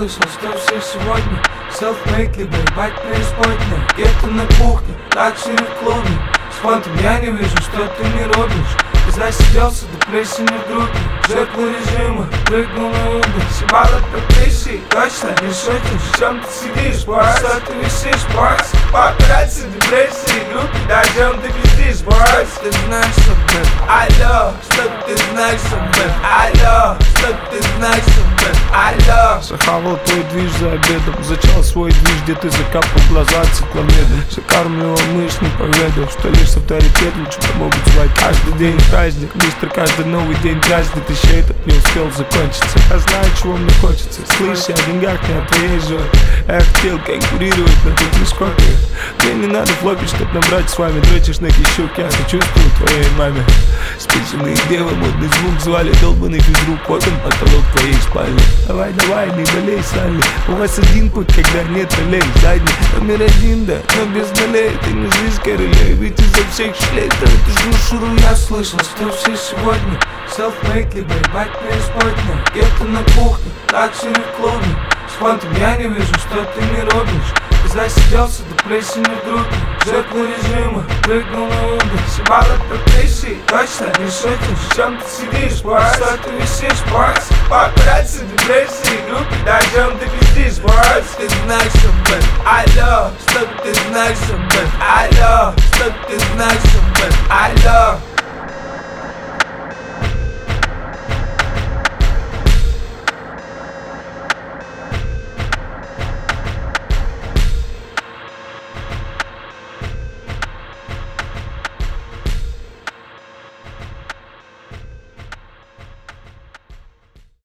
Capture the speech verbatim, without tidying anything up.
слышал, что все сегодня self-made, либо ебать преисподня. Где-то на кухне, лакшери в клубе. С фонтом я не вижу, что ты не робишь. Ты засиделся, депрессия не в группе. Жертва режима, прыгнул на угол. Съебало подписи, точно не шутишь. В чем ты сидишь, босс? Что ты висишь, босс? Папарацци, депрессии, группе, дойдем ты пиздишь, босс. Ты знаешь об этом, алло. Что ты знаешь об этом, алло. Что ты знаешь об этом, алло. Захавал твой движ за обедом, зачал свой движ, где ты закапал глаза цикломедом. Закармливал мышь, не поведал, что лишь с авторитетом что-то могут звать. Каждый день праздник, мистер, каждый новый день дразнит. Еще этот не успел закончиться. Я знаю, чего мне хочется. Слышь, я о деньгах, не о твоей жоре. Я хотел конкурировать на телескопе. Мне не надо флопить, чтоб набрать с вами. Дрочишь на кищук, я сочувствую твоей маме. Списанные девы, модный звук звали. Долбанный физрук, вот он потолок твоей спальни. Давай, давай, не болей, Салли. У вас один путь, когда нет ролей. Задний, номер один, да, но без долей. Ты не жизнь, королей, ведь изо всех шлей. Да это жушуру. Я слышал, что все сегодня self-made, либо ебать преисподня. Где-то на кухне, лакшери в клубе. С фонтом я не вижу, что ты не робишь. Ты засиделся, депрессия не в группе. Жертва режима, прыгнул на угол. Съебало подписи, точно не шутишь. В чем ты сидишь, босс? Что ты висишь, босс? Папарацци, депрессии, группе, дойдем ты пиздишь, босс. Ты знаешь об этом, алло. Что ты знаешь об этом, алло. Что ты знаешь об этом, алло.